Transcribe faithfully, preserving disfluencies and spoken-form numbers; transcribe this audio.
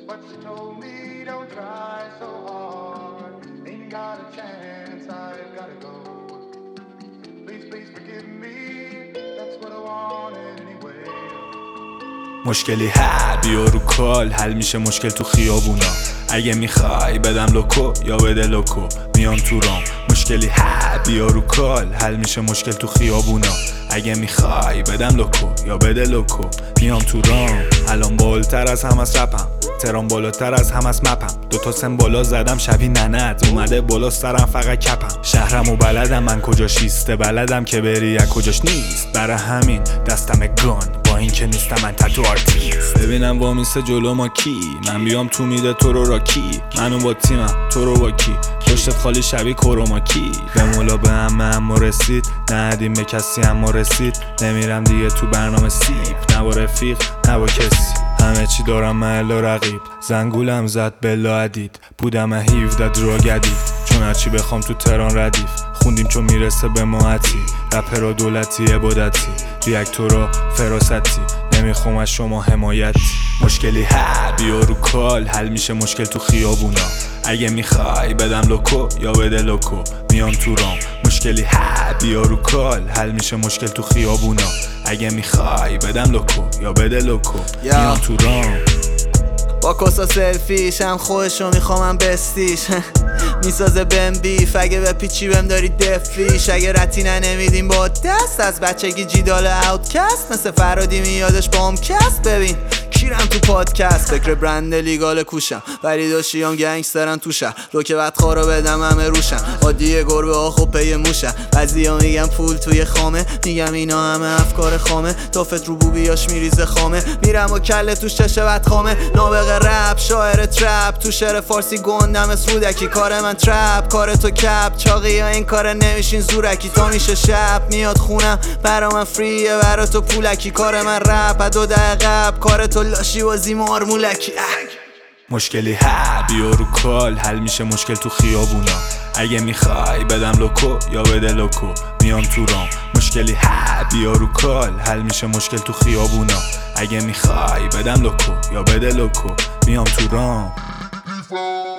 But she told me don't try so hard. Ain't got a chance, I've gotta go. Please, please forgive me. That's what I wanted anyway. مشکلی ها بیا رو کال، حل میشه مشکل تو خیابونا. اگه میخوای بدم لوکو یا بده لوکو، میام تو رام. مشکلی ها بیا رو کال، حل میشه مشکل تو خیابونا. اگه میخوای بدم لوکو یا بده لوکو، میام تو رام. الان بالاتر از هم از رپم، ترام بالاتر از هم از مپم. دوتا سن بالا زدم شبیه ننت، اومده بالا سرم فقط کپم. شهرم و بلدم من کجاش ایسته، بلدم که بری از کجاش نیست. برای همین دستم گان، با این که نیستم من تتو آرتیست. ببینم وامیسته جلو ما کی، من بیام تو میده تو رو را کی. منو با تیمم تو رو با کی، پشتت خالی شبیه کروماکی. به مولا به همه اما رسید، ندیم به کسی اما رسید. نمیرم دیگه تو برنامه سیب، نه با رفیق نه با کسی. همه چی دارم محل و رقیب، زنگولم زد بلا عدید. بودم هیفده دراگدید، چون هرچی بخوام تو تران ردیف. خوندیم چون میرسه به ماهتی، رپرا دولتی عبادتی، ریاکتورا فراستی. نمیخوام از شما حمایتی. مشکلی ها بیا رو کال، حل میشه مشکل تو خیابونا. اگه میخوای بدم لوکو یا بده لوکو، میام تو رام. مشکلی ها بیا رو کال، حل میشه مشکل تو خیابونا. اگه میخوای بدم لوکو یا بده لوکو، میام تو رام. با کسا سلفیش هم خودشو میخوامم بستیش. میسازه بهم بیف، اگه به پیچی بهم داری دفیش. اگه رتی نمیدیم با دست، از بچگی جیدال اوتکست. مثل فرادی میادش با هم کست. ببین کیرم تو پادکست، فکر برند لیگال کوشم، ولی داشتیام گنگسترن تو شهر. رو که بدخوارا بدم همه روشن، عادیه گربه ها خوب پی موشن. بعضیا میگم پول توی خامه، میگم اینا همه افکار خامه. تافت رو بوبیاش میریزه خامه، میرم و کله توش چشه بدخامه. نابغه رپ شاعر ترپ، تو شعر فارسی گندم اسرودکی. کار من ترپ، کار تو کپ. چاقی ها این کار نمیشین زورکی. تا میشه شب میاد خونم، برا من فریه برا تو پولکی. کار من رپ دو دقیقه قبل، کار تو لاشی بازی مارمولکی. مشکلی ها بیا رو کال، حل میشه مشکل تو خیابونا. اگه میخوای بدم لوکو یا بده لوکو، میام تو رام. مشکلی ها بیا رو کال، حل میشه مشکل تو خیابونا. اگه میخوای بدم لوکو یا بده لوکو، میام تو رام.